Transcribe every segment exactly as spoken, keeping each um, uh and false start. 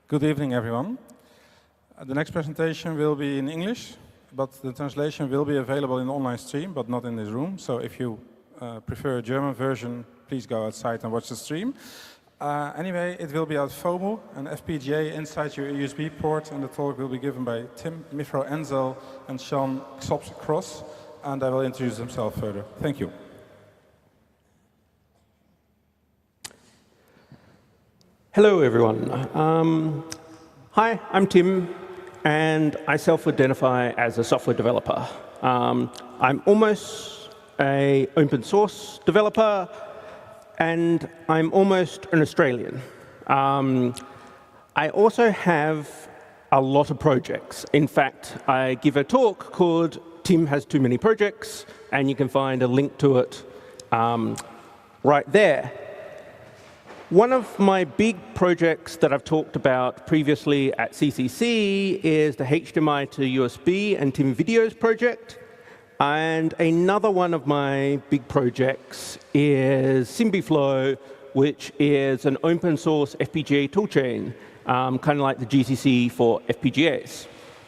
Good evening, everyone. Uh, the next presentation will be in English, but the translation will be available in the online stream, but not in this room. So if you uh, prefer a German version, please go outside and watch the stream. Uh, anyway, it will be at FOMO, an F P G A inside your U S B port, and the talk will be given by Tim Mifro-Enzel and Sean Xops-Cross, and I will introduce themselves further. Thank you. Hello, everyone. Um, hi, I'm Tim, and I self-identify as a software developer. Um, I'm almost an open source developer, and I'm almost an Australian. Um, I also have a lot of projects. In fact, I give a talk called Tim Has Too Many Projects, and you can find a link to it um, right there. One of my big projects that I've talked about previously at C C C is the H D M I to U S B and Tim Videos project. And another one of my big projects is SymbiFlow, which is an open source F P G A toolchain, um, kind of like the G C C for F P G As.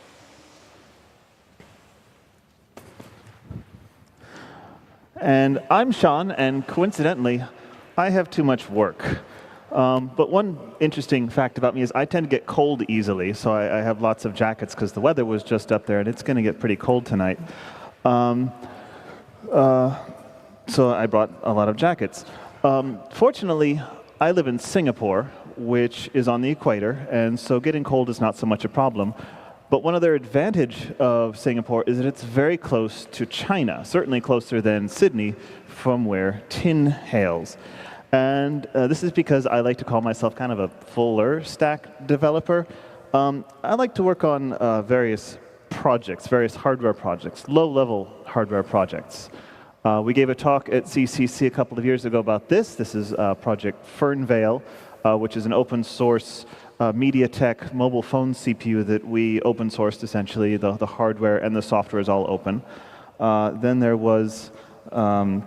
And I'm Sean, and coincidentally, I have too much work. Um, but one interesting fact about me is I tend to get cold easily, so I, I have lots of jackets because the weather was just up there, and it's going to get pretty cold tonight. Um, uh, so I brought a lot of jackets. Um, fortunately, I live in Singapore, which is on the equator, and so getting cold is not so much a problem. But one other advantage of Singapore is that it's very close to China, certainly closer than Sydney, from where tin hails. And uh, this is because I like to call myself kind of a fuller stack developer. Um, I like to work on uh, various projects, various hardware projects, low-level hardware projects. Uh, we gave a talk at C C C a couple of years ago about this. This is uh, Project Fernvale, uh, which is an open-source uh, MediaTek mobile phone C P U that we open-sourced, essentially. The, the hardware and the software is all open. Uh, then there was um,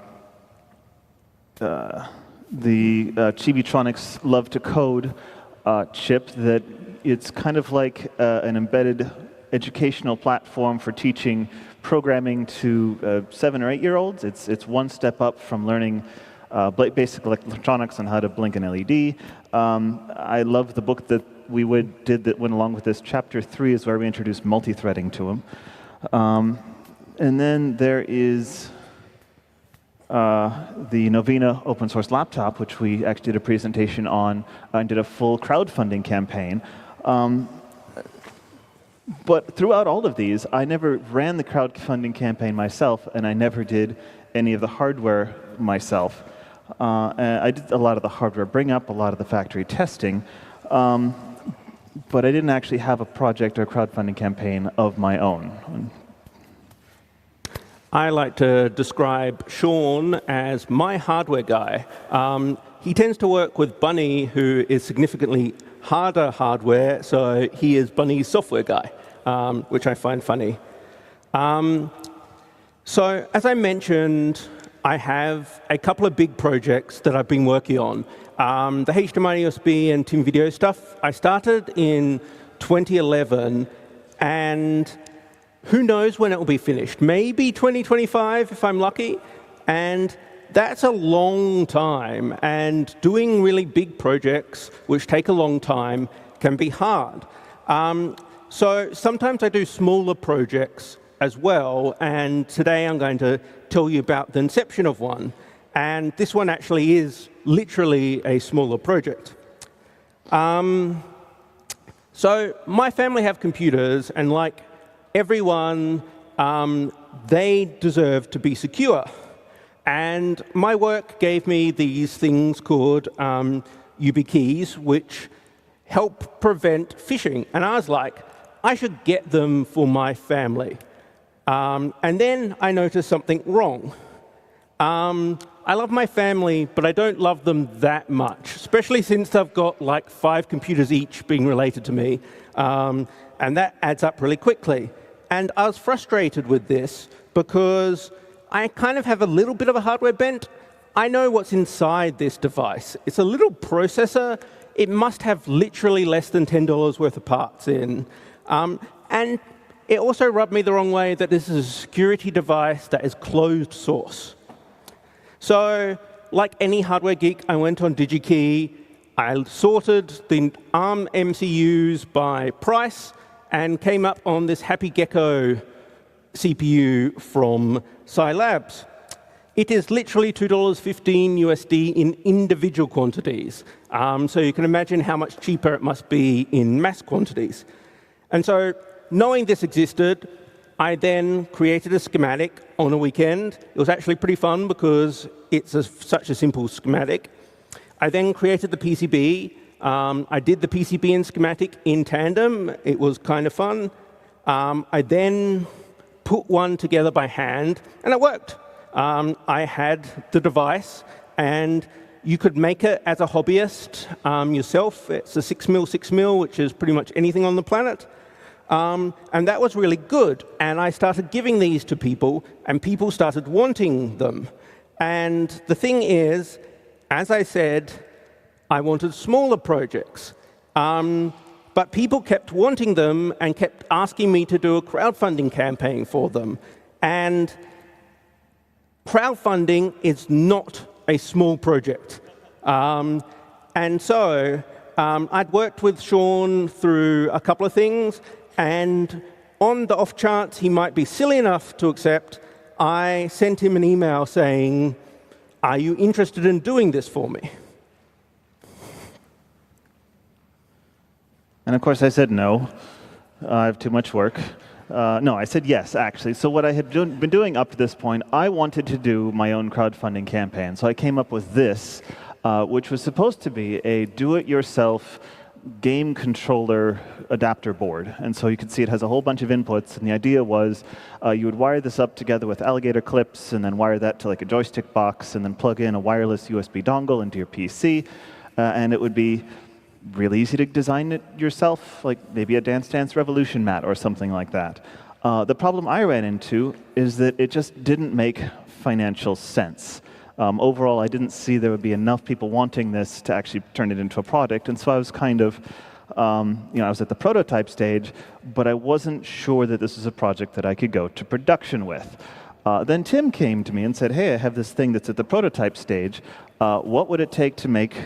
uh, the uh, Chibitronics Love to Code uh, chip that it's kind of like uh, an embedded educational platform for teaching programming to uh, seven or eight year olds. It's, it's one step up from learning uh, basic electronics on how to blink an L E D. Um, I love the book that we would, did that went along with this. Chapter three is where we introduced multi-threading to them. Um, and then there is Uh, the Novena open source laptop, which we actually did a presentation on uh, and did a full crowdfunding campaign. Um, but throughout all of these, I never ran the crowdfunding campaign myself, and I never did any of the hardware myself. Uh, and I did a lot of the hardware bring up, a lot of the factory testing, um, but I didn't actually have a project or crowdfunding campaign of my own. I like to describe Sean as my hardware guy. Um, he tends to work with Bunny, who is significantly harder hardware, so he is Bunny's software guy, um, which I find funny. Um, so as I mentioned, I have a couple of big projects that I've been working on. Um, the H D M I U S B and Tim Video stuff, I started in twenty eleven, and who knows when it will be finished? Maybe twenty twenty-five if I'm lucky. And that's a long time. And doing really big projects, which take a long time, can be hard. Um, so sometimes I do smaller projects as well. And today I'm going to tell you about the inception of one. And this one actually is literally a smaller project. Um, so my family have computers, and like everyone, um, they deserve to be secure. And my work gave me these things called um, YubiKeys, which help prevent phishing. And I was like, I should get them for my family. Um, and then I noticed something wrong. Um, I love my family, but I don't love them that much, especially since I've got like five computers each being related to me. Um, and that adds up really quickly. And I was frustrated with this because I kind of have a little bit of a hardware bent. I know what's inside this device. It's a little processor it must have literally less than ten dollars worth of parts in. Um, and it also rubbed me the wrong way that this is a security device that is closed source. So like any hardware geek, I went on DigiKey. I sorted the ARM M C Us by price and came up on this Happy Gecko C P U from Scilabs. It is literally two dollars fifteen U S D in individual quantities. Um, so you can imagine how much cheaper it must be in mass quantities. And so knowing this existed, I then created a schematic on a weekend. It was actually pretty fun because it's a, such a simple schematic. I then created the P C B. Um, I did the P C B and schematic in tandem. It was kind of fun. Um, I then put one together by hand, and it worked. Um, I had the device, and you could make it as a hobbyist um, yourself. It's a six mil, six mil, which is pretty much anything on the planet. Um, and that was really good. And I started giving these to people, and people started wanting them. And the thing is, as I said, I wanted smaller projects. Um, but people kept wanting them and kept asking me to do a crowdfunding campaign for them. And crowdfunding is not a small project. Um, and so um, I'd worked with Sean through a couple of things, and on the off chance he might be silly enough to accept, I sent him an email saying, "Are you interested in doing this for me?" And of course I said no. I have too much work. Uh, no, I said yes, actually. So what I had do been doing up to this point, I wanted to do my own crowdfunding campaign. So I came up with this, uh, which was supposed to be a do-it-yourself game controller adapter board. And so you can see it has a whole bunch of inputs. And the idea was uh, you would wire this up together with alligator clips and then wire that to like a joystick box and then plug in a wireless U S B dongle into your P C. Uh, and it would be really easy to design it yourself, like maybe a Dance Dance Revolution mat or something like that. Uh, the problem I ran into is that it just didn't make financial sense. Um, overall, I didn't see there would be enough people wanting this to actually turn it into a product, and so I was kind of, um, you know, I was at the prototype stage, but I wasn't sure that this was a project that I could go to production with. Uh, then Tim came to me and said, "Hey, I have this thing that's at the prototype stage. Uh, what would it take to make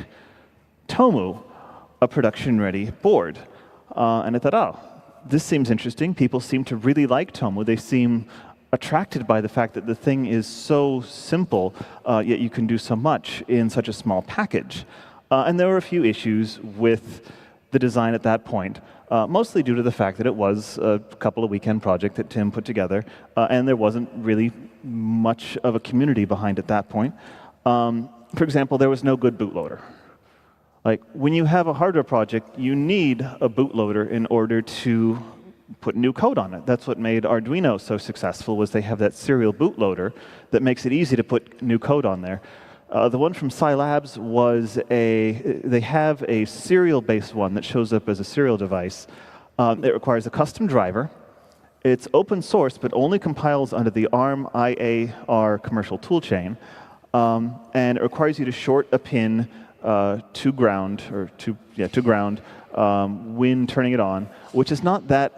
Tomu a production-ready board?" Uh, and I thought, oh, this seems interesting. People seem to really like Tomu. They seem attracted by the fact that the thing is so simple, uh, yet you can do so much in such a small package. Uh, and there were a few issues with the design at that point, uh, mostly due to the fact that it was a couple of weekend project that Tim put together, uh, and there wasn't really much of a community behind at that point. Um, for example, there was no good bootloader. Like, when you have a hardware project, you need a bootloader in order to put new code on it. That's what made Arduino so successful, was they have that serial bootloader that makes it easy to put new code on there. Uh, the one from Scilabs was a, they have a serial-based one that shows up as a serial device. Um, it requires a custom driver. It's open source, but only compiles under the ARM I A R commercial toolchain. Um, and it requires you to short a pin Uh, to ground, or to yeah, to ground um, when turning it on, which is not that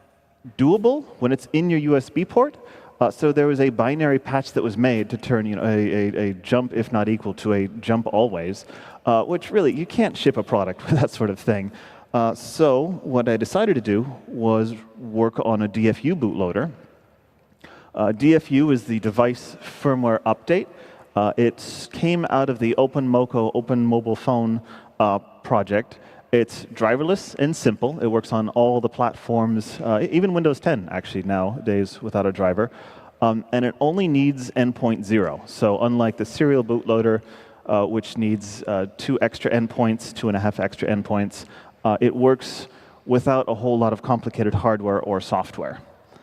doable when it's in your U S B port. Uh, so there was a binary patch that was made to turn, you know, a, a, a jump if not equal to a jump always, uh, which really you can't ship a product with that sort of thing. Uh, so what I decided to do was work on a D F U bootloader. Uh, D F U is the device firmware update. Uh, it came out of the OpenMoko Open Mobile Phone uh, project. It's driverless and simple. It works on all the platforms, uh, even Windows ten actually nowadays without a driver. Um, and it only needs endpoint zero. So unlike the serial bootloader, uh, which needs uh, two extra endpoints, two and a half extra endpoints, uh, it works without a whole lot of complicated hardware or software.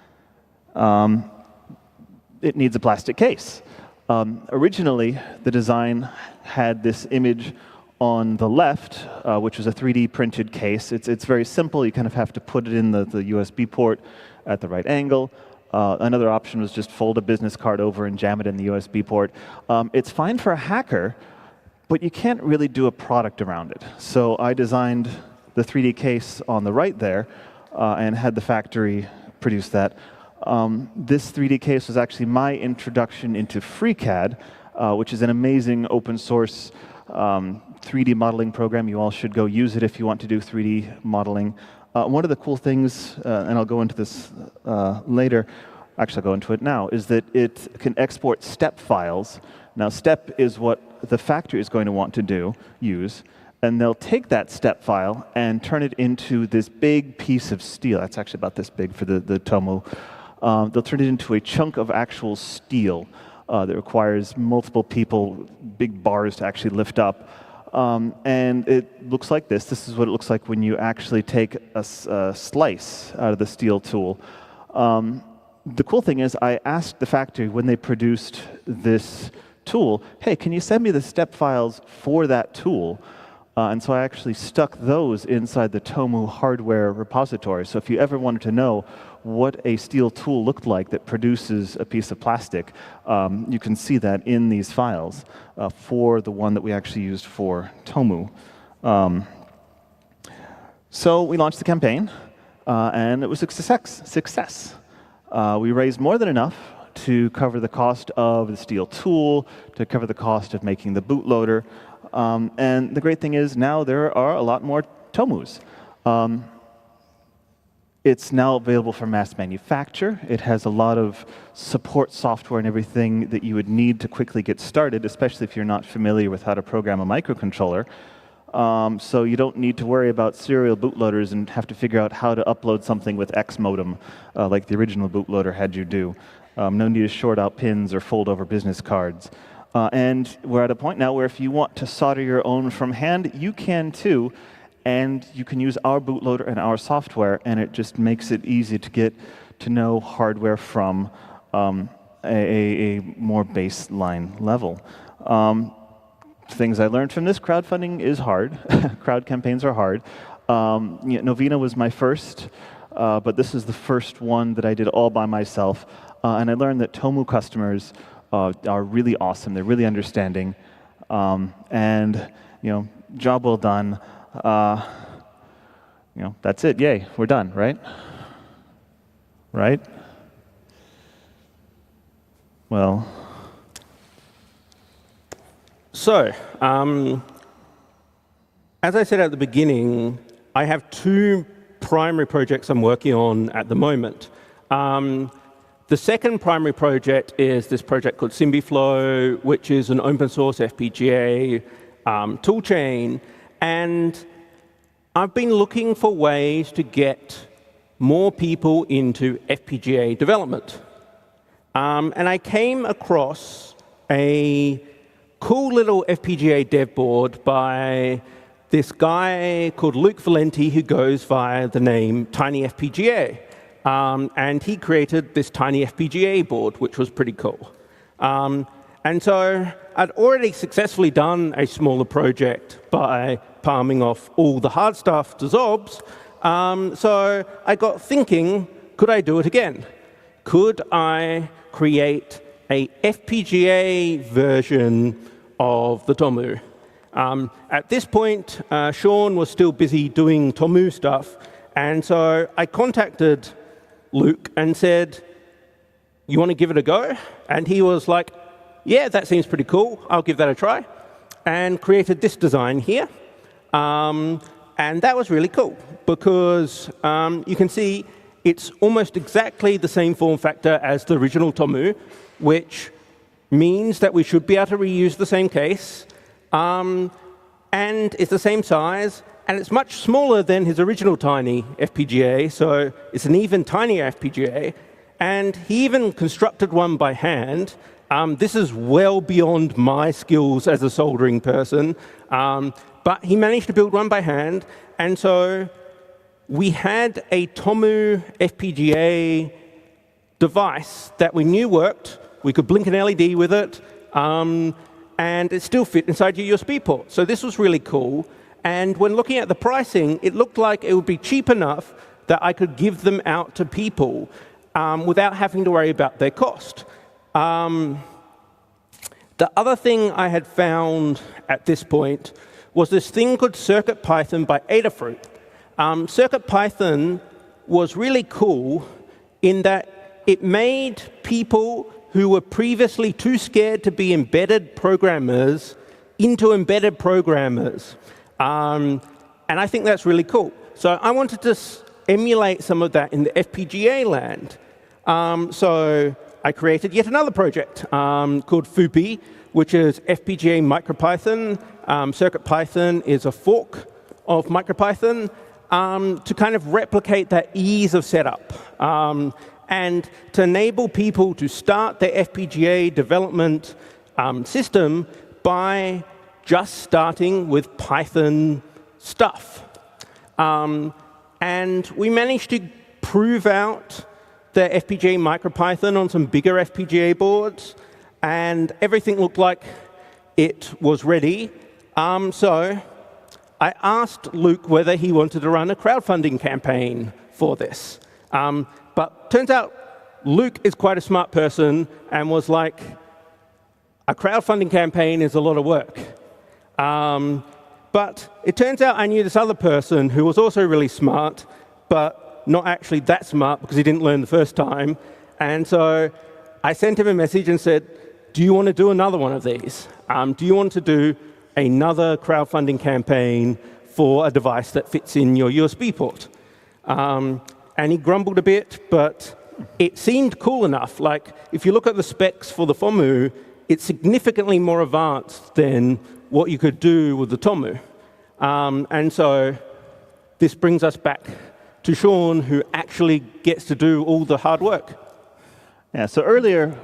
Um, it needs a plastic case. Um, originally, the design had this image on the left, uh, which was a three D printed case. It's, it's very simple. You kind of have to put it in the, the U S B port at the right angle. Uh, another option was just fold a business card over and jam it in the U S B port. Um, it's fine for a hacker, but you can't really do a product around it. So I designed the three D case on the right there uh, and had the factory produce that. Um, this three D case was actually my introduction into FreeCAD, uh, which is an amazing open source um, three D modeling program. You all should go use it if you want to do three D modeling. Uh, one of the cool things, uh, and I'll go into this uh, later, actually I'll go into it now, is that it can export step files. Now step is what the factory is going to want to do, use, and they'll take that step file and turn it into this big piece of steel. That's actually about this big for the, the Tomu. Um, they'll turn it into a chunk of actual steel uh, that requires multiple people, big bars to actually lift up. Um, and it looks like this. This is what it looks like when you actually take a, a slice out of the steel tool. Um, the cool thing is I asked the factory when they produced this tool, hey, can you send me the step files for that tool? Uh, and so I actually stuck those inside the Tomu hardware repository. So if you ever wanted to know what a steel tool looked like that produces a piece of plastic, um, you can see that in these files uh, for the one that we actually used for Tomu. Um, so we launched the campaign, uh, and it was a success. success. Uh, we raised more than enough to cover the cost of the steel tool, to cover the cost of making the bootloader. Um, and the great thing is now there are a lot more Tomus. Um, it's now available for mass manufacture. It has a lot of support software and everything that you would need to quickly get started, especially if you're not familiar with how to program a microcontroller. Um, so you don't need to worry about serial bootloaders and have to figure out how to upload something with X modem, uh, like the original bootloader had you do. Um, no need to short out pins or fold over business cards. Uh, and we're at a point now where if you want to solder your own from hand, you can too. And you can use our bootloader and our software, and it just makes it easy to get to know hardware from um, a, a more baseline level. Um, things I learned from this, crowdfunding is hard. Crowd campaigns are hard. Um, you know, Novena was my first, uh, but this is the first one that I did all by myself. Uh, and I learned that Tomu customers uh, are really awesome. They're really understanding. Um, and, you know, job well done. Uh, you know, that's it. Yay, we're done, right? Right? Well. So, um, as I said at the beginning, I have two primary projects I'm working on at the moment. Um, the second primary project is this project called SymbiFlow, which is an open source F P G A um, toolchain. And I've been looking for ways to get more people into F P G A development. Um, and I came across a cool little F P G A dev board by this guy called Luke Valenti, who goes via the name TinyFPGA. Um, and he created this TinyFPGA board, which was pretty cool. Um, and so I'd already successfully done a smaller project by palming off all the hard stuff to Zobs. Um, so I got thinking, could I do it again? Could I create a F P G A version of the Tomu? Um, at this point, uh, Sean was still busy doing Tomu stuff, and so I contacted Luke and said, you want to give it a go? And he was like, yeah, that seems pretty cool. I'll give that a try. And created this design here. Um, and that was really cool because um, you can see it's almost exactly the same form factor as the original Tomu, which means that we should be able to reuse the same case. Um, and it's the same size. And it's much smaller than his original tiny F P G A, so it's an even tinier F P G A. And he even constructed one by hand. Um, this is well beyond my skills as a soldering person. Um, but he managed to build one by hand. And so we had a Tomu F P G A device that we knew worked. We could blink an L E D with it. Um, and it still fit inside your U S B port. So this was really cool. And when looking at the pricing, it looked like it would be cheap enough that I could give them out to people um, without having to worry about their cost. Um, the other thing I had found at this point was this thing called CircuitPython by Adafruit. Um, CircuitPython was really cool in that it made people who were previously too scared to be embedded programmers into embedded programmers. Um, and I think that's really cool. So I wanted to emulate some of that in the F P G A land. Um, so I created yet another project um, called Fupi, which is F P G A MicroPython. Um, CircuitPython is a fork of MicroPython um, to kind of replicate that ease of setup um, and to enable people to start their F P G A development um, system by just starting with Python stuff. Um, and we managed to prove out the F P G A MicroPython on some bigger F P G A boards, and everything looked like it was ready. Um, so I asked Luke whether he wanted to run a crowdfunding campaign for this. Um, but turns out Luke is quite a smart person and was like, a crowdfunding campaign is a lot of work. Um, but it turns out I knew this other person who was also really smart, but not actually that smart because he didn't learn the first time. And so I sent him a message and said, do you want to do another one of these? Um, do you want to do another crowdfunding campaign for a device that fits in your U S B port? Um, and he grumbled a bit, but it seemed cool enough. Like, if you look at the specs for the Fomu, it's significantly more advanced than what you could do with the Tomu. Um, and so this brings us back to Sean, who actually gets to do all the hard work. Yeah, so earlier,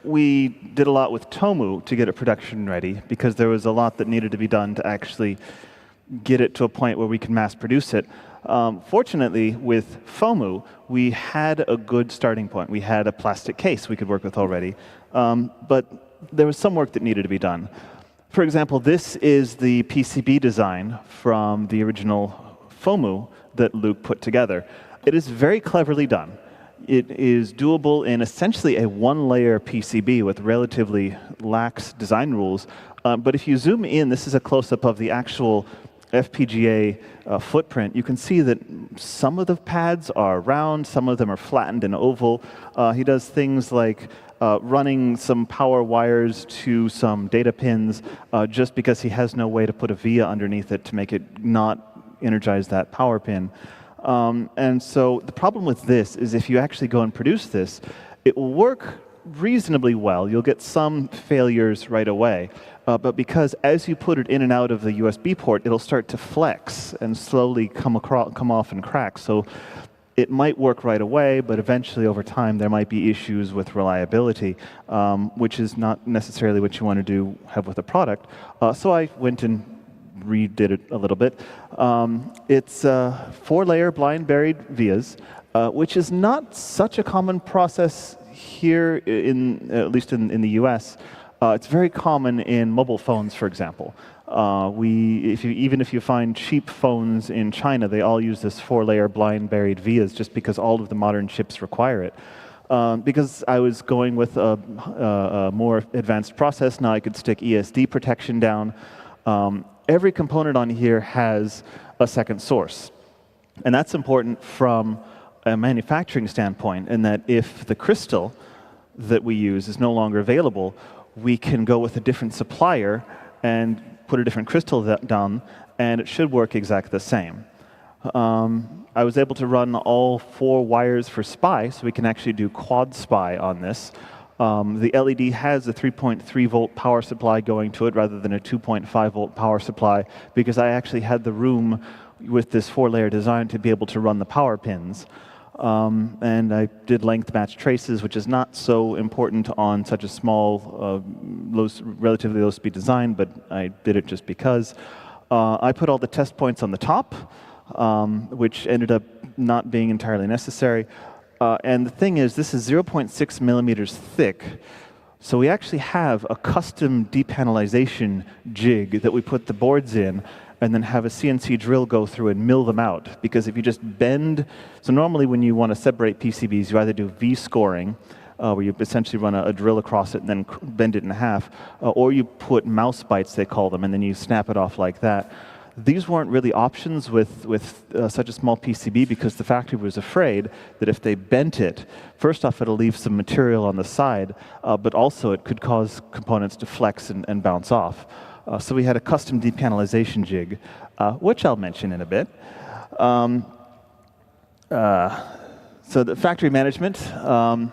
we did a lot with Tomu to get it production ready, because there was a lot that needed to be done to actually get it to a point where we can mass produce it. Um, fortunately, with Fomu, we had a good starting point. We had a plastic case we could work with already. Um, but there was some work that needed to be done. For example, this is the P C B design from the original Fomu that Luke put together. It is very cleverly done. It is doable in essentially a one-layer P C B with relatively lax design rules. Uh, but if you zoom in, this is a close-up of the actual F P G A uh, footprint. You can see that some of the pads are round, some of them are flattened and oval. Uh, he does things like uh, running some power wires to some data pins uh, just because he has no way to put a via underneath it to make it not energize that power pin. Um, and so the problem with this is if you actually go and produce this, it will work reasonably well. You'll get some failures right away. Uh, but because as you put it in and out of the U S B port, it'll start to flex and slowly come, across, come off and crack. So it might work right away, but eventually over time there might be issues with reliability, um, which is not necessarily what you want to do have with a product. Uh, so I went and redid it a little bit. Um, it's uh, four-layer blind buried vias, uh, which is not such a common process here, in at least in, in the U S. Uh, it's very common in mobile phones, for example. Uh, we, if you, even if you find cheap phones in China, they all use this four-layer blind buried vias just because all of the modern chips require it. Um, because I was going with a, a, a more advanced process, now I could stick E S D protection down. Um, every component on here has a second source. And that's important from a manufacturing standpoint, in that if the crystal that we use is no longer available, we can go with a different supplier and put a different crystal down, and it should work exactly the same. Um, I was able to run all four wires for SPI, so we can actually do quad SPI on this. Um, the L E D has a three point three volt power supply going to it rather than a two point five volt power supply, because I actually had the room with this four-layer design to be able to run the power pins. Um, and I did length match traces, which is not so important on such a small, uh, low, relatively low speed design, but I did it just because. Uh, I put all the test points on the top, um, which ended up not being entirely necessary. Uh, and the thing is, this is zero point six millimeters thick, so we actually have a custom depanelization jig that we put the boards in, and then have a C N C drill go through and mill them out. Because if you just bend, so normally when you want to separate P C Bs, you either do V-scoring, uh, where you essentially run a, a drill across it and then cr- bend it in half, uh, or you put mouse bites, they call them, and then you snap it off like that. These weren't really options with, with uh, such a small P C B because the factory was afraid that if they bent it, first off, it'll leave some material on the side, uh, but also it could cause components to flex and, and bounce off. Uh, so we had a custom depanelization jig, uh, which I'll mention in a bit. Um, uh, so the factory management, um,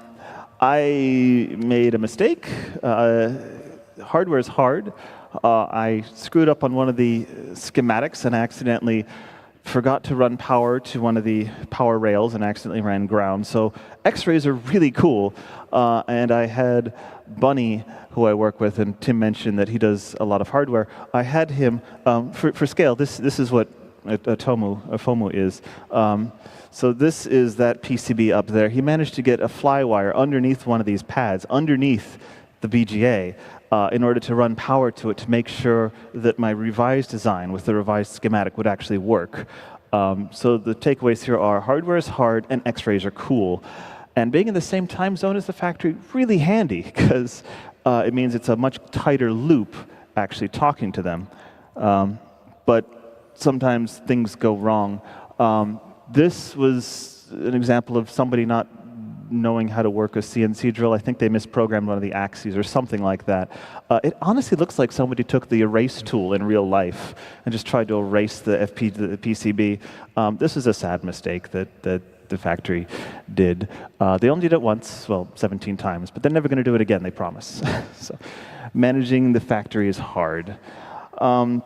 I made a mistake. Uh, hardware is hard. Uh, I screwed up on one of the schematics and accidentally forgot to run power to one of the power rails and accidentally ran ground. So X-rays are really cool. Uh, and I had Bunny, who I work with, and Tim mentioned that he does a lot of hardware. I had him, um, for, for scale, this, this is what a, a, Tomu, a FOMU is. Um, so this is that P C B up there. He managed to get a fly wire underneath one of these pads, underneath the B G A, Uh, in order to run power to it to make sure that my revised design with the revised schematic would actually work. Um, so the takeaways here are hardware is hard and X-rays are cool. And being in the same time zone as the factory, really handy, because uh, it means it's a much tighter loop actually talking to them. Um, but sometimes things go wrong. Um, this was an example of somebody not knowing how to work a C N C drill. I think they misprogrammed one of the axes or something like that. Uh, it honestly looks like somebody took the erase tool in real life and just tried to erase the, F P, the P C B. Um, this is a sad mistake that, that the factory did. Uh, they only did it once, well, seventeen times, but they're never going to do it again, they promise. So managing the factory is hard. Um,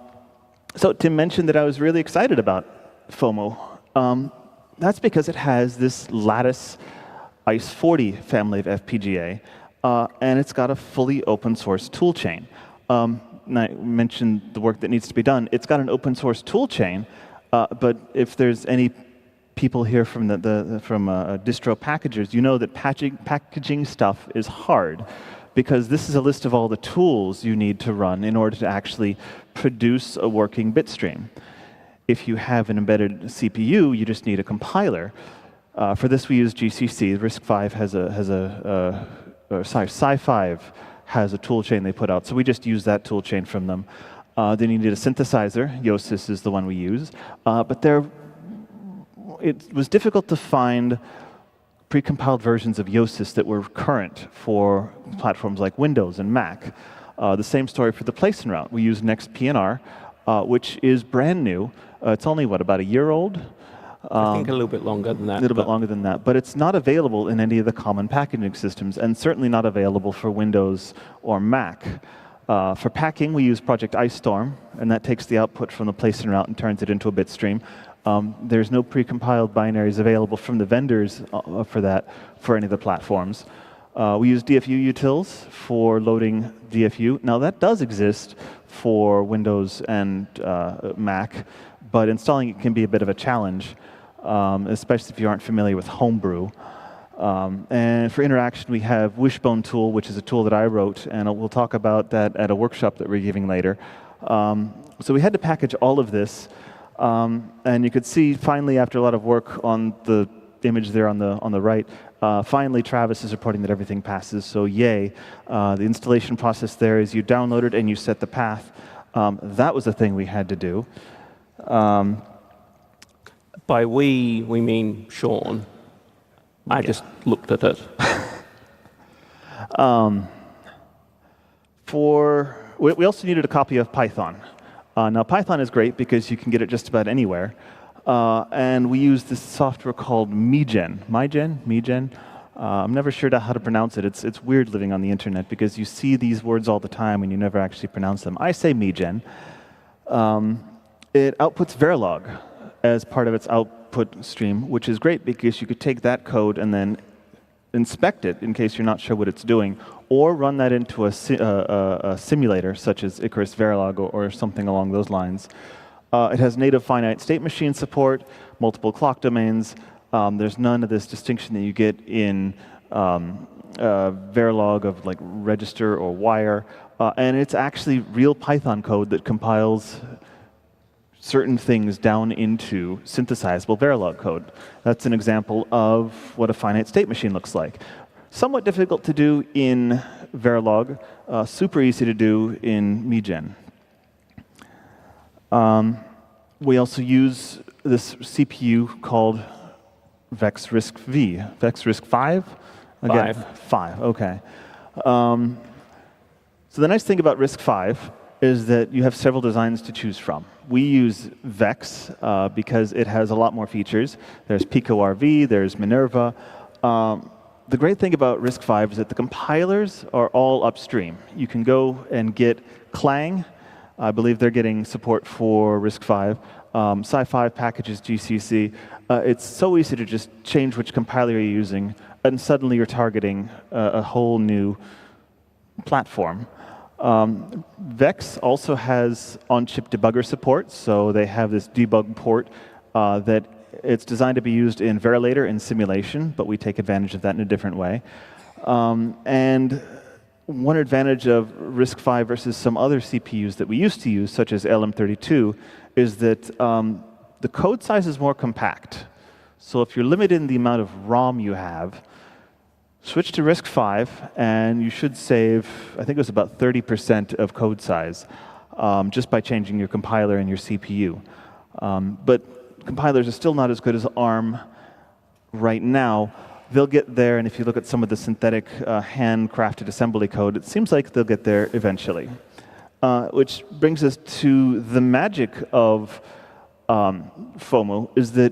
so Tim mentioned that I was really excited about FOMO. Um, that's because it has this lattice I C E forty family of F P G A, uh, and it's got a fully open source tool chain. Um, and I mentioned the work that needs to be done. It's got an open source tool chain, uh, but if there's any people here from the, the from uh, distro packagers, you know that packaging, packaging stuff is hard, because this is a list of all the tools you need to run in order to actually produce a working bit stream. If you have an embedded C P U, you just need a compiler. Uh, for this, we use G C C. RISC five has a has a uh, uh, sorry, Sci five has a tool chain they put out, so we just use that tool chain from them. Uh, then you need a synthesizer. Yosys is the one we use, uh, but there, it was difficult to find precompiled versions of Yosys that were current for platforms like Windows and Mac. Uh, the same story for the place and route. We use NextPNR, uh, which is brand new. Uh, it's only what, about a year old. I think a little bit longer than that. A little bit longer than that, but it's not available in any of the common packaging systems, and certainly not available for Windows or Mac. Uh, for packing, we use Project Ice Storm, and that takes the output from the place and route and turns it into a bit stream. Um, there's no precompiled binaries available from the vendors uh, for that for any of the platforms. Uh, we use D F U utils for loading D F U. Now that does exist for Windows and uh, Mac, but installing it can be a bit of a challenge, um, especially if you aren't familiar with Homebrew. Um, and for interaction, we have Wishbone tool, which is a tool that I wrote, and we'll talk about that at a workshop that we're giving later. Um, so we had to package all of this, um, and you could see finally, after a lot of work on the image there on the on the right, uh, finally Travis is reporting that everything passes. So yay! Uh, the installation process there is you download it and you set the path. Um, that was the thing we had to do. Um, By we, we mean Sean. I yeah. just looked at it. um, for we, we also needed a copy of Python. Uh, now Python is great because you can get it just about anywhere, uh, and we use this software called MeGen. MyGen, MeGen. Uh, I'm never sure how to pronounce it. It's it's weird living on the internet because you see these words all the time and you never actually pronounce them. I say MeGen. Um, It outputs Verilog as part of its output stream, which is great because you could take that code and then inspect it in case you're not sure what it's doing, or run that into a, si uh, a simulator such as Icarus Verilog or, or something along those lines. Uh, it has native finite state machine support, multiple clock domains. Um, there's none of this distinction that you get in um, uh, Verilog of like register or wire, uh, and it's actually real Python code that compiles certain things down into synthesizable Verilog code. That's an example of what a finite state machine looks like. Somewhat difficult to do in Verilog, uh, super easy to do in MeGen. Um, we also use this C P U called VexRiskV. VexRisk five? Again, Five. Five, OK. Um, so the nice thing about RISC five is that you have several designs to choose from. We use Vex uh, because it has a lot more features. There's PicoRV, there's Minerva. Um, the great thing about RISC five is that the compilers are all upstream. You can go and get Clang. I believe they're getting support for RISC five. Um, Sci five packages G C C. Uh, it's so easy to just change which compiler you're using, and suddenly you're targeting uh, a whole new platform. Um, Vex also has on-chip debugger support, so they have this debug port uh, that it's designed to be used in Verilator in simulation, but we take advantage of that in a different way. Um, and one advantage of RISC five versus some other C P Us that we used to use, such as L M thirty-two, is that um, the code size is more compact. So if you're limited in the amount of ROM you have, switch to RISC five, and you should save, I think it was about thirty percent of code size, um, just by changing your compiler and your C P U. Um, but compilers are still not as good as ARM right now. They'll get there, and if you look at some of the synthetic uh, handcrafted assembly code, it seems like they'll get there eventually. Uh, which brings us to the magic of um, FOMU, is that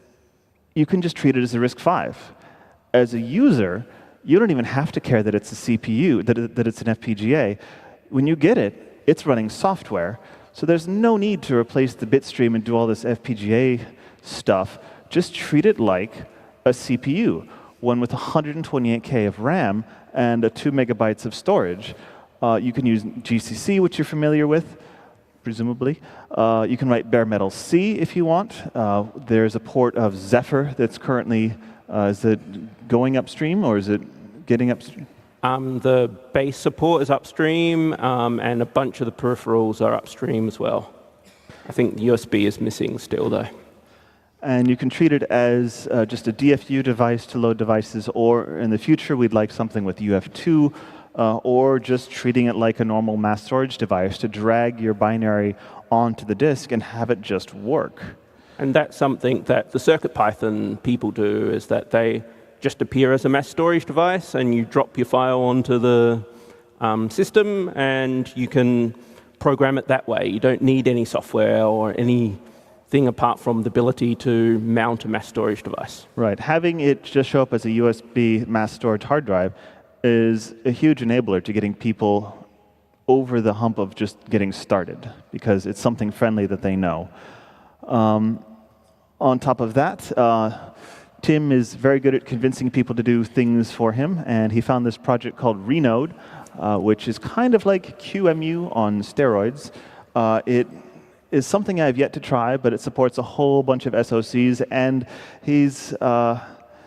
you can just treat it as a RISC five. As a user, you don't even have to care that it's a C P U, that, it, that it's an F P G A. When you get it, it's running software, so there's no need to replace the bitstream and do all this F P G A stuff. Just treat it like a C P U, one with one hundred twenty-eight K of RAM and a two megabytes of storage. Uh, you can use G C C, which you're familiar with, presumably. Uh, you can write bare metal C if you want. Uh, there's a port of Zephyr that's currently, uh, is it going upstream or is it getting upstream? Um, the base support is upstream, um, and a bunch of the peripherals are upstream as well. I think the U S B is missing still, though. And you can treat it as uh, just a D F U device to load devices, or in the future, we'd like something with U F two, uh, or just treating it like a normal mass storage device to drag your binary onto the disk and have it just work. And that's something that the CircuitPython people do, is that they just appear as a mass storage device, and you drop your file onto the um, system, and you can program it that way. You don't need any software or anything apart from the ability to mount a mass storage device. Right. Having it just show up as a U S B mass storage hard drive is a huge enabler to getting people over the hump of just getting started, because it's something friendly that they know. Um, on top of that, uh, Tim is very good at convincing people to do things for him, and he found this project called Renode, uh, which is kind of like Q E M U on steroids. Uh, it is something I've yet to try, but it supports a whole bunch of S O Cs, and he's uh,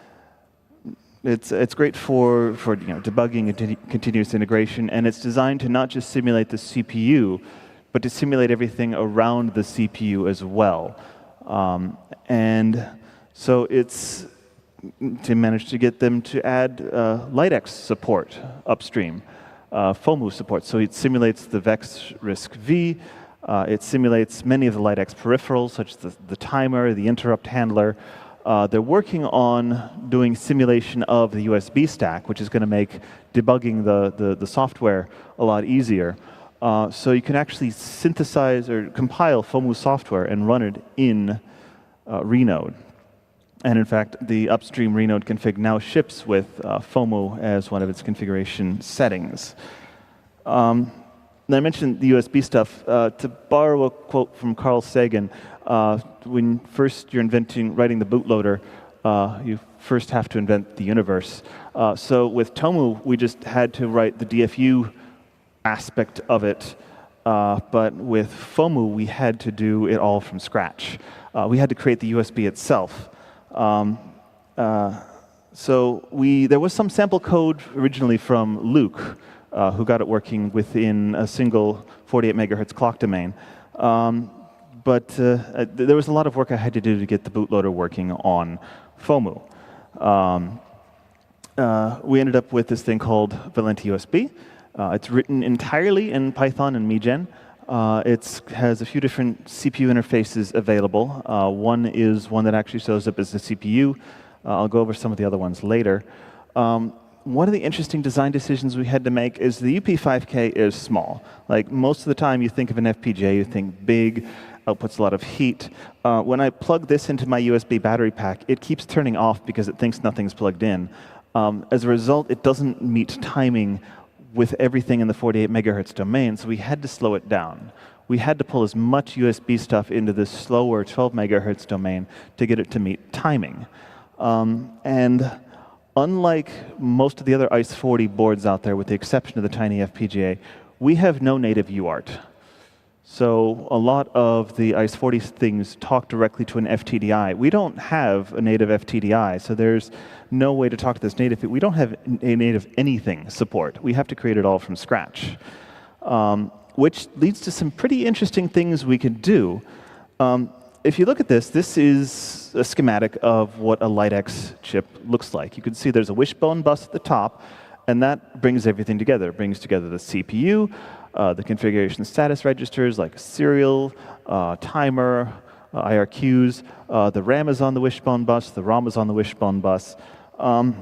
it's it's great for for you know debugging and continuous integration, and it's designed to not just simulate the C P U, but to simulate everything around the C P U as well. Um, and so it's to manage to get them to add uh, LightX support upstream, uh, FOMU support. So it simulates the VexRiskV. Uh, it simulates many of the LightX peripherals, such as the, the timer, the interrupt handler. Uh, they're working on doing simulation of the U S B stack, which is going to make debugging the, the, the software a lot easier. Uh, so you can actually synthesize or compile FOMU software and run it in uh, Renode. And in fact, the upstream Renode config now ships with uh, FOMU as one of its configuration settings. Um, and I mentioned the U S B stuff. Uh, to borrow a quote from Carl Sagan, uh, when first you're inventing, writing the bootloader, uh, you first have to invent the universe. Uh, so with Tomu, we just had to write the D F U aspect of it, uh, but with FOMU, we had to do it all from scratch. Uh, we had to create the U S B itself. Um, uh, so we, there was some sample code originally from Luke, uh, who got it working within a single forty-eight megahertz clock domain. Um, but uh, there was a lot of work I had to do to get the bootloader working on FOMU. Um, uh, we ended up with this thing called Valenti U S B. Uh, it's written entirely in Python and MeGen. Uh, it has a few different C P U interfaces available. Uh, one is one that actually shows up as the C P U. Uh, I'll go over some of the other ones later. Um, one of the interesting design decisions we had to make is the U P five K is small. Like most of the time you think of an F P G A, you think big, outputs a lot of heat. Uh, when I plug this into my U S B battery pack, it keeps turning off because it thinks nothing's plugged in. Um, as a result, it doesn't meet timing with everything in the forty-eight megahertz domain, so we had to slow it down. We had to pull as much U S B stuff into this slower twelve megahertz domain to get it to meet timing. Um, and unlike most of the other I C E forty boards out there, with the exception of the tiny F P G A, we have no native U A R T. So a lot of the I C E forty things talk directly to an F T D I. We don't have a native F T D I, so there's no way to talk to this native. We don't have a native anything support. We have to create it all from scratch, um, which leads to some pretty interesting things we could do. Um, if you look at this, this is a schematic of what a LiteX chip looks like. You can see there's a wishbone bus at the top, and that brings everything together. It brings together the C P U, uh, the configuration status registers like serial, uh, timer, uh, I R Qs. Uh, the RAM is on the wishbone bus. The ROM is on the wishbone bus. Um,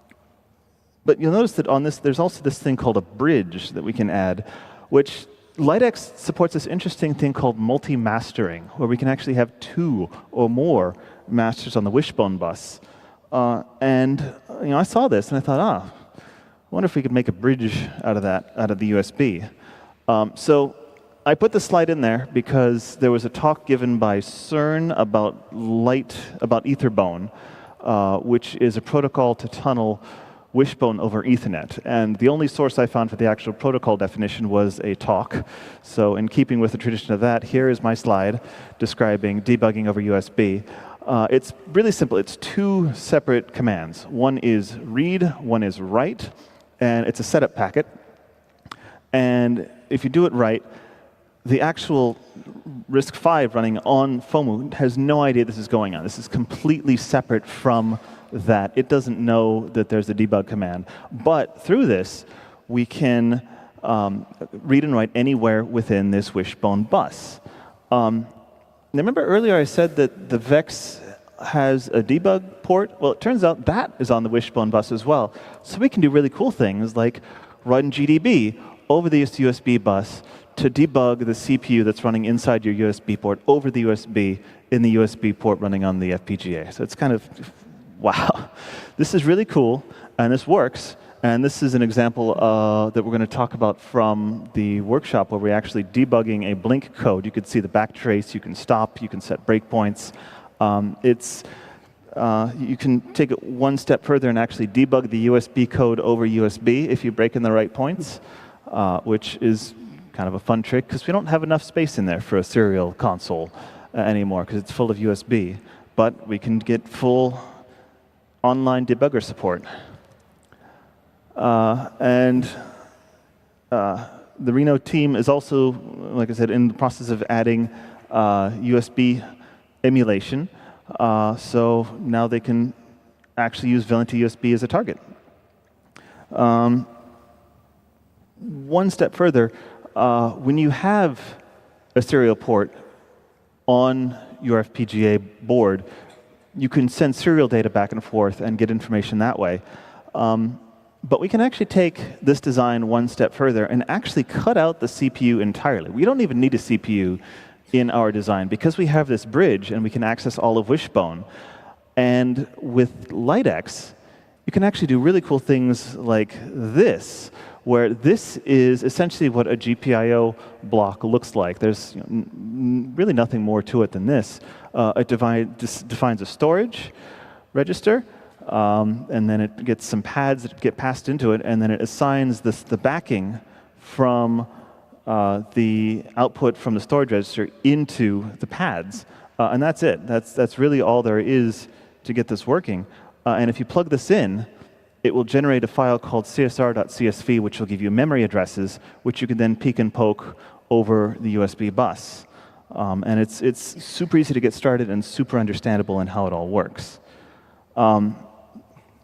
but you'll notice that on this, there's also this thing called a bridge that we can add, which LiteX supports this interesting thing called multi-mastering, where we can actually have two or more masters on the wishbone bus. Uh, and you know, I saw this and I thought, ah, I wonder if we could make a bridge out of that, out of the U S B. Um, so I put the slide in there because there was a talk given by CERN about light, about Etherbone, uh, which is a protocol to tunnel Wishbone over Ethernet. And the only source I found for the actual protocol definition was a talk. So in keeping with the tradition of that, here is my slide describing debugging over U S B. Uh, it's really simple. It's two separate commands. One is read, one is write, and it's a setup packet. And if you do it right, the actual RISC five running on FOMU has no idea this is going on. This is completely separate from that. It doesn't know that there's a debug command. But through this, we can um, read and write anywhere within this wishbone bus. Um, remember earlier I said that the VEX has a debug port? Well, it turns out that is on the wishbone bus as well. So we can do really cool things like run G D B over this U S B bus to debug the C P U that's running inside your U S B port over the U S B in the U S B port running on the F P G A. So it's kind of, wow. This is really cool, and this works. And this is an example uh, that we're going to talk about from the workshop where we're actually debugging a Blink code. You can see the backtrace, you can stop, you can set breakpoints. Um, it's, uh, you can take it one step further and actually debug the U S B code over U S B if you break in the right points, uh, which is kind of a fun trick because we don't have enough space in there for a serial console uh, anymore because it's full of U S B. But we can get full online debugger support. Uh, and uh, the Reno team is also, like I said, in the process of adding uh, U S B emulation. Uh, so now they can actually use Valenti U S B as a target. Um, one step further, uh, when you have a serial port on your F P G A board, you can send serial data back and forth and get information that way. Um, But we can actually take this design one step further and actually cut out the C P U entirely. We don't even need a C P U in our design because we have this bridge and we can access all of Wishbone. And with LiteX, you can actually do really cool things like this, where this is essentially what a G P I O block looks like. There's you know, n really nothing more to it than this. Uh, it devi defines a storage register. Um, and then it gets some pads that get passed into it, and then it assigns this, the backing from uh, the output from the storage register into the pads. Uh, and that's it. That's, that's really all there is to get this working. Uh, and if you plug this in, it will generate a file called C S R dot C S V, which will give you memory addresses, which you can then peek and poke over the U S B bus. Um, and it's, it's super easy to get started and super understandable in how it all works. Um,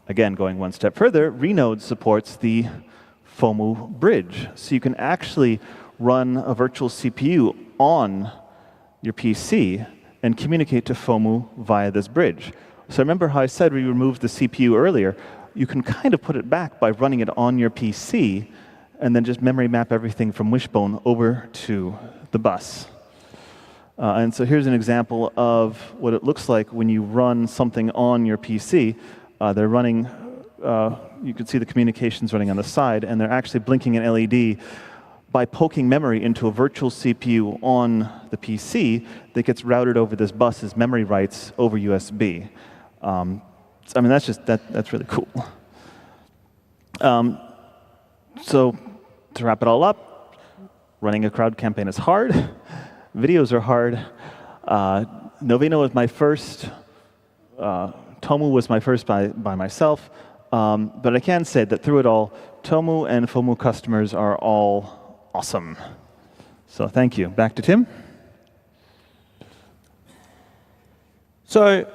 Again, going one step further, Renode supports the FOMU bridge. So you can actually run a virtual C P U on your P C and communicate to FOMU via this bridge. So remember how I said we removed the C P U earlier? You can kind of put it back by running it on your P C and then just memory map everything from Wishbone over to the bus. Uh, and so here's an example of what it looks like when you run something on your P C. Uh, they're running, uh, you can see the communications running on the side, and they're actually blinking an L E D by poking memory into a virtual C P U on the P C that gets routed over this bus as memory writes over U S B. Um, so, I mean, that's just, that, that's really cool. Um, so to wrap it all up, running a crowd campaign is hard. Videos are hard. Uh, Novena was my first. Uh, Tomu was my first by, by myself. Um, but I can say that through it all, Tomu and FOMU customers are all awesome. So thank you. Back to Tim. So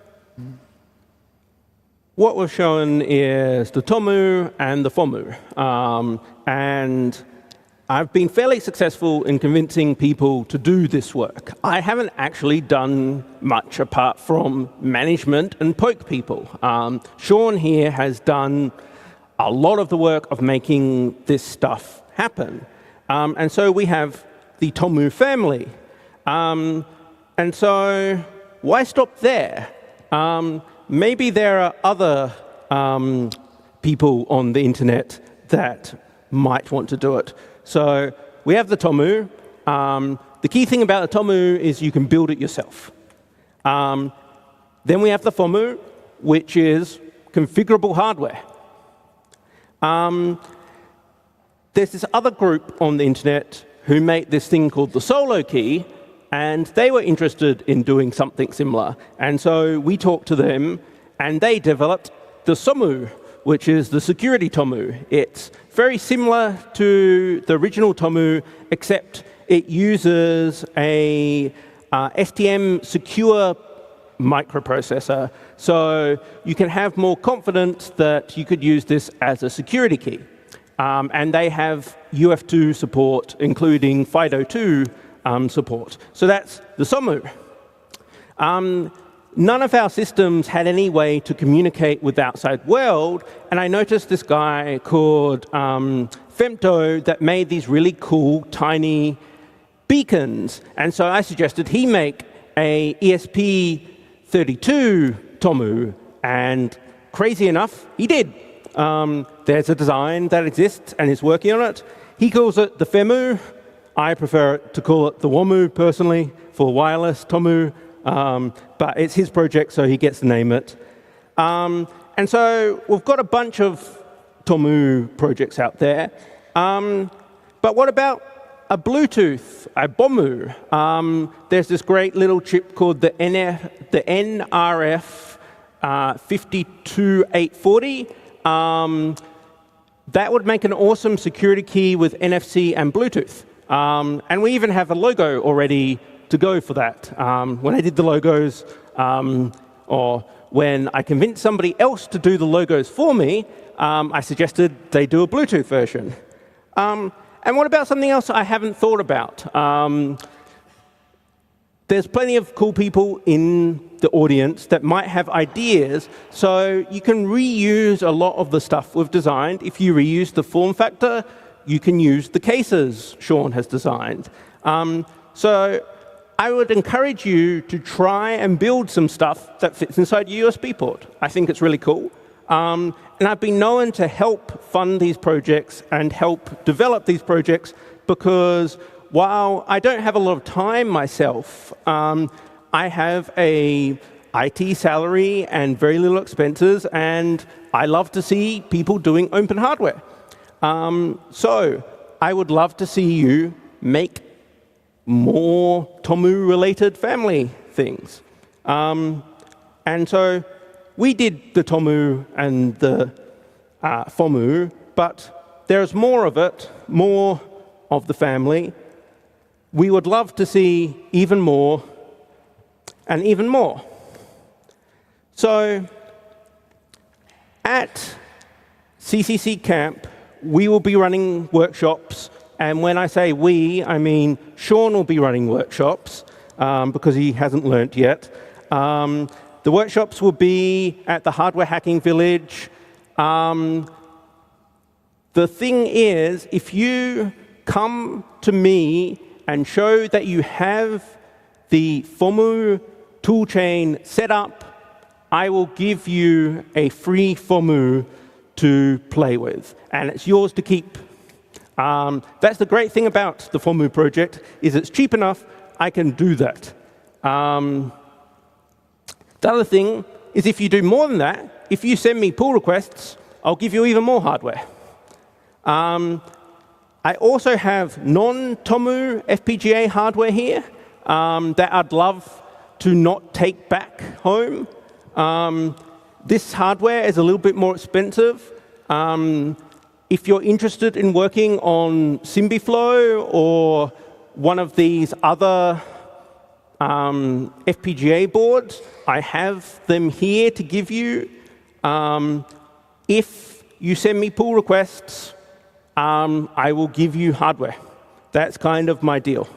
what we've shown is the Tomu and the FOMU. Um, and I've been fairly successful in convincing people to do this work. I haven't actually done much apart from management and poke people. Um, Sean here has done a lot of the work of making this stuff happen. Um, and so we have the Tomu family. Um, and so why stop there? Um, maybe there are other um, people on the internet that might want to do it. So we have the Tomu. Um, the key thing about the Tomu is you can build it yourself. Um, then we have the FOMU, which is configurable hardware. Um, there's this other group on the internet who make this thing called the Solo Key, and they were interested in doing something similar. And so we talked to them, and they developed the Somu, which is the security Tomu. It's very similar to the original Tomu, except it uses a uh, S T M secure microprocessor. So you can have more confidence that you could use this as a security key. Um, and they have U F two support, including FIDO two um, support. So that's the Somu. Um, None of our systems had any way to communicate with the outside world, and I noticed this guy called um, Femto that made these really cool, tiny beacons. And so I suggested he make a E S P thirty-two Tomu, and crazy enough, he did. Um, there's a design that exists, and he's working on it. He calls it the Femu. I prefer to call it the Womu, personally, for wireless Tomu. Um, but it's his project, so he gets to name it. Um, and so we've got a bunch of Tomu projects out there. Um, but what about a Bluetooth, a BOMU? Um, there's this great little chip called the, N F, the N R F uh, five two eight four zero. Um, that would make an awesome security key with N F C and Bluetooth. Um, and we even have a logo already to go for that. Um, when I did the logos, um, or when I convinced somebody else to do the logos for me, um, I suggested they do a Bluetooth version. Um, and what about something else I haven't thought about? Um, there's plenty of cool people in the audience that might have ideas, so you can reuse a lot of the stuff we've designed. If you reuse the form factor, you can use the cases Sean has designed. Um, so I would encourage you to try and build some stuff that fits inside your U S B port. I think it's really cool. Um, and I've been known to help fund these projects and help develop these projects because while I don't have a lot of time myself, um, I have a I T salary and very little expenses, and I love to see people doing open hardware. Um, so I would love to see you make more Tomu-related family things. Um, and so we did the Tomu and the uh, FOMU, but there's more of it, more of the family. We would love to see even more and even more. So at C C C Camp, we will be running workshops. And when I say we, I mean Sean will be running workshops um, because he hasn't learnt yet. Um, the workshops will be at the Hardware Hacking Village. Um, the thing is, if you come to me and show that you have the FOMU toolchain set up, I will give you a free FOMU to play with, and it's yours to keep. Um, that's the great thing about the FOMU project, is it's cheap enough, I can do that. Um, the other thing is if you do more than that, if you send me pull requests, I'll give you even more hardware. Um, I also have non-TOMU F P G A hardware here um, that I'd love to not take back home. Um, this hardware is a little bit more expensive. Um, if you're interested in working on SymbiFlow or one of these other um, F P G A boards, I have them here to give you. Um, if you send me pull requests, um, I will give you hardware. That's kind of my deal.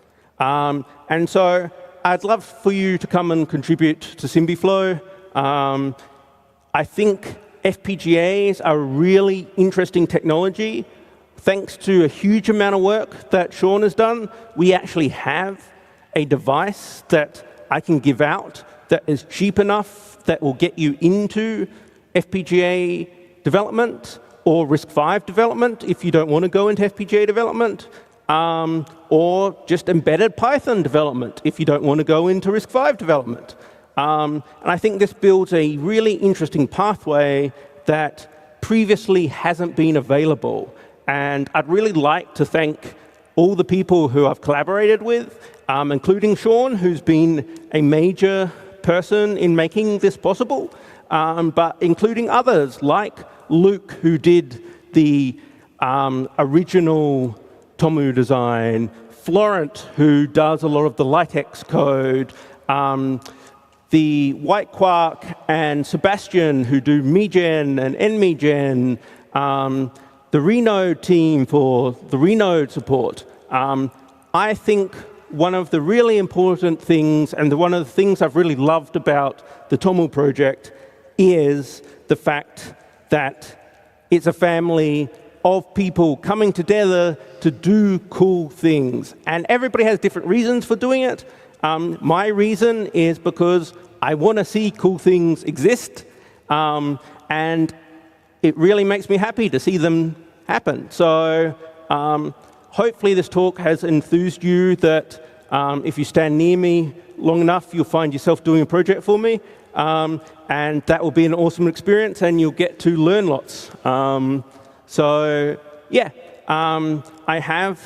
Um, and so I'd love for you to come and contribute to SymbiFlow. Um, I think F P G As are a really interesting technology. Thanks to a huge amount of work that Sean has done, we actually have a device that I can give out that is cheap enough that will get you into F P G A development or RISC five development if you don't want to go into F P G A development, um, or just embedded Python development if you don't want to go into RISC five development. Um, and I think this builds a really interesting pathway that previously hasn't been available. And I'd really like to thank all the people who I've collaborated with, um, including Sean, who's been a major person in making this possible, um, but including others like Luke, who did the um, original TOMU design, Florent, who does a lot of the LiteX code, um, the White Quark and Sebastian, who do MeGen and NMeGen, um, the Renode team for the Renode support. Um, I think one of the really important things, and the, one of the things I've really loved about the TOMU project, is the fact that it's a family of people coming together to do cool things. And everybody has different reasons for doing it. Um, my reason is because I want to see cool things exist, um, and it really makes me happy to see them happen. So um, hopefully this talk has enthused you that um, if you stand near me long enough, you'll find yourself doing a project for me, um, and that will be an awesome experience, and you'll get to learn lots. Um, so yeah, um, I have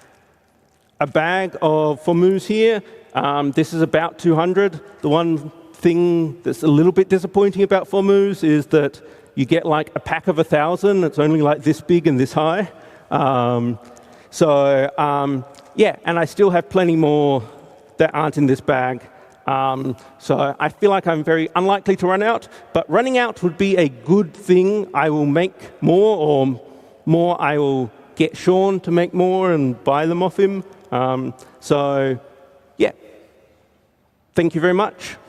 a bag of FOMUs here. Um, this is about two hundred. The one thing that's a little bit disappointing about FOMUs is that you get like a pack of a thousand. It's only like this big and this high. Um, so um, yeah, and I still have plenty more that aren't in this bag. Um, so I feel like I'm very unlikely to run out, but running out would be a good thing. I will make more, or more I will get Sean to make more and buy them off him. Um, so yeah, thank you very much.